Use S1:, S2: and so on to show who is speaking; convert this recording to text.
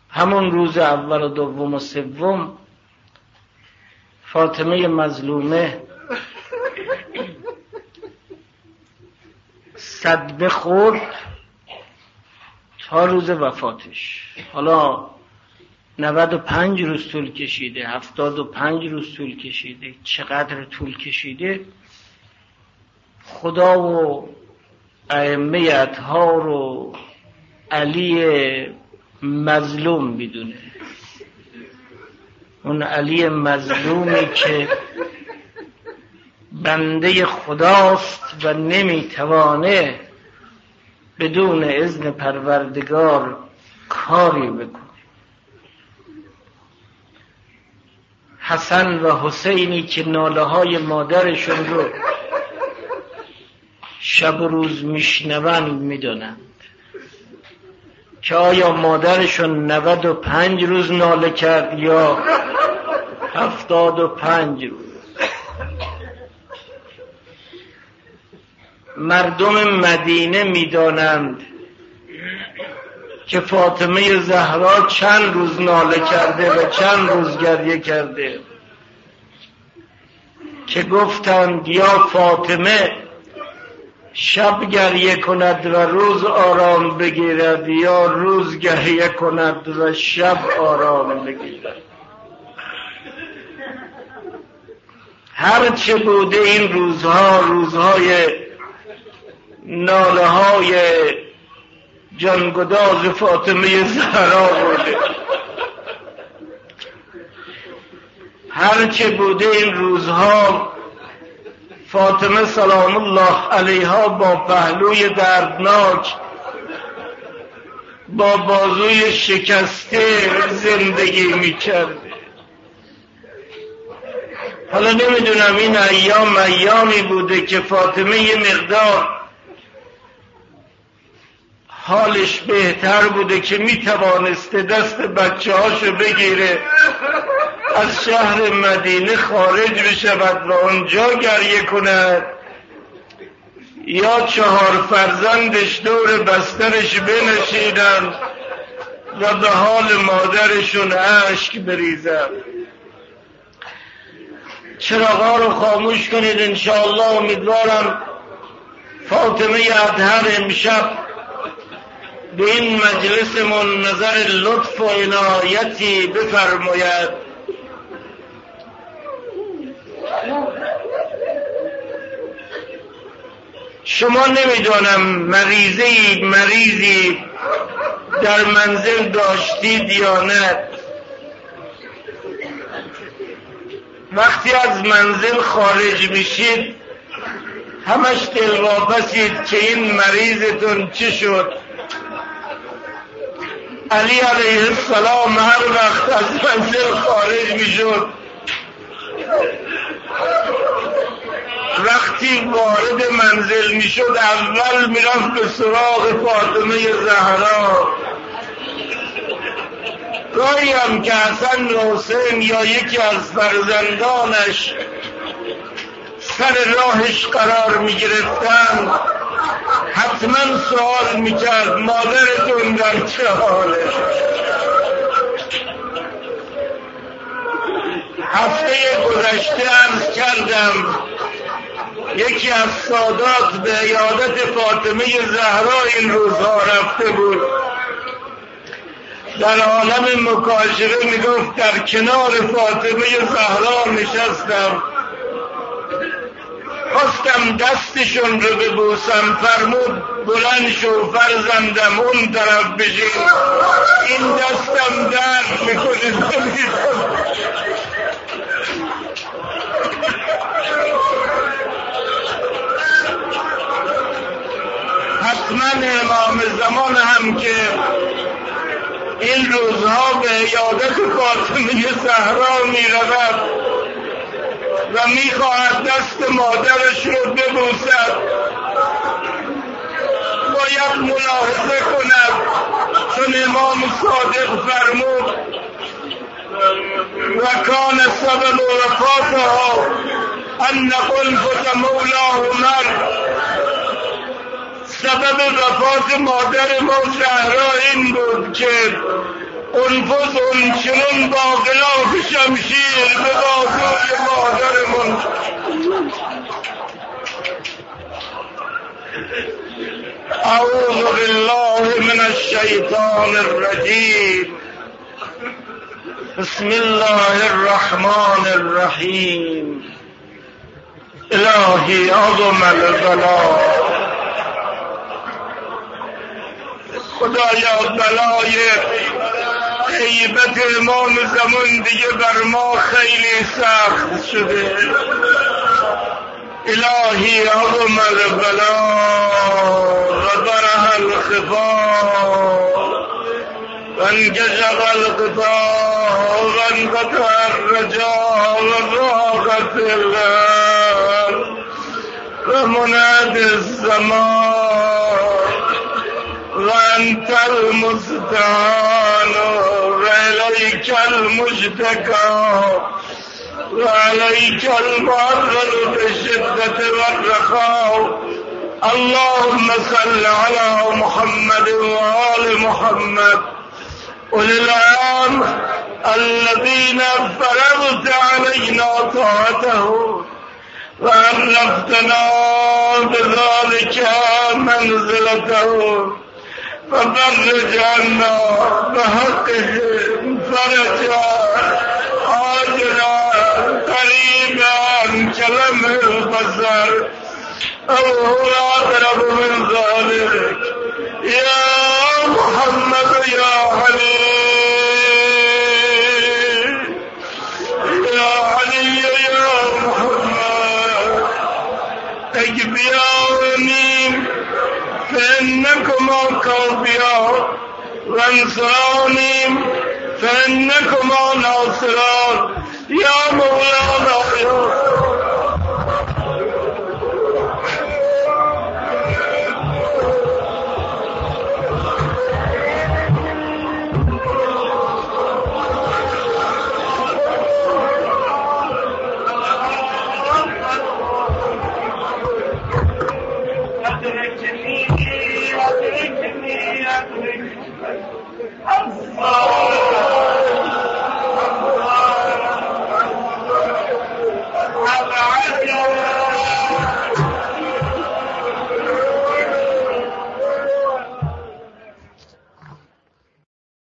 S1: همون روز اول و دوم و سوم فاطمه مظلومه صدمه خورد تا روز وفاتش. حالا 95 روز طول کشیده، 75 روز طول کشیده، چقدر طول کشیده خدا و ائمه اطهار و علی مظلوم میدونه. اون علی مظلومی که بنده خداست و نمیتوانه بدون اذن پروردگار کاری بکنه. حسن و حسینی که ناله های مادرشون رو شب و روز میشنوند میدونند که آیا مادرشون 95 روز ناله کرد یا 75 روز. مردم مدینه میدانند که فاطمه زهرا چند روز ناله کرده و چند روز گریه کرده، که گفتند یا فاطمه شب گریه کند و روز آرام بگیرد یا روز گریه کند و شب آرام بگیرد. هرچه بوده این روزها روزهای ناله های جانگداز فاطمه زهرا بوده. هرچه بوده این روزها فاطمه سلام الله علیها با پهلوی دردناک، با بازوی شکسته زندگی میکرده. حالا نمیدونم این ایامی بوده که فاطمه یه مقدار حالش بهتر بوده که میتوانسته دست بچه هاشو بگیره از شهر مدینه خارج بشود و اونجا گریه کند، یا 4 فرزندش دور بسترش بنشینند و به حال مادرشون اشک بریزند. چراغا رو خاموش کنید انشاءالله. امیدوارم فاطمه اطهر امشب به این مجلسمون نظر لطف و عنایتی بفرماید. شما نمیدونم مریضی در منزل داشتید یا نه. وقتی از منزل خارج میشید همش دلواپسید که این مریضتون چی شد. علی علیه السلام هر وقت از منزل خارج میشد، وقتی وارد منزل میشد اول میرفت به سراغ فاطمه زهرا. گاهی هم که حسن و حسین یا یکی از فرزندانش سر راهش قرار میگرفتند حتما سوال میکرد مادرتون در چه حاله. هفته گذشته عرض کردم یکی از سادات به عیادت فاطمه زهرا این روزها رفته بود. در عالم مکاشفه میگفت در کنار فاطمه زهرا نشستم، خواستم دستشون رو ببوسم، فرمود بلند شو فرزندم اون طرف بشین، این دستم درد میکنه. حتما امام زمان هم که این روزها به عیادت فاطمه زهرا میرود و میخواهد دست مادرش رو ببوسد باید ملاحظه کند، چون امام صادق فرمود و کان سبب وفاتها ان قلفت مولاه من. سبب وفات مادر ما زهرا این بود که انفس چنون با غلاف شمشیر به بازوی مادرمون. اعوذ بالله من الشیطان الرجیم. بسم الله الرحمن الرحیم. الهی عظم البلاء. خدایا بلای غیبت امام زمان دیگه بر ما خیلی سخت شده. الهی عظم البلاء و برح الخفاء و انکشف الغطاء و انقطع الرجاء و ضاقت الارض و مناد الزمان و انت المستعان و الیک المشتکى و علیک المعرض بالشدة والرخاء. اللهم صل على محمد وآل محمد أولي الأمر الذين فرضت علينا طاعته وعرفتنا بذلك منزلته ففرج عنا بحقهم فرجا عاجلا قريبا كلمح البصر أو هو أقرب من ذلك. يا محمد يا علي يا علي يا محمد اجبياني فإنكما كافيا وانصراني فإنكما ناصران. يا مولانا يا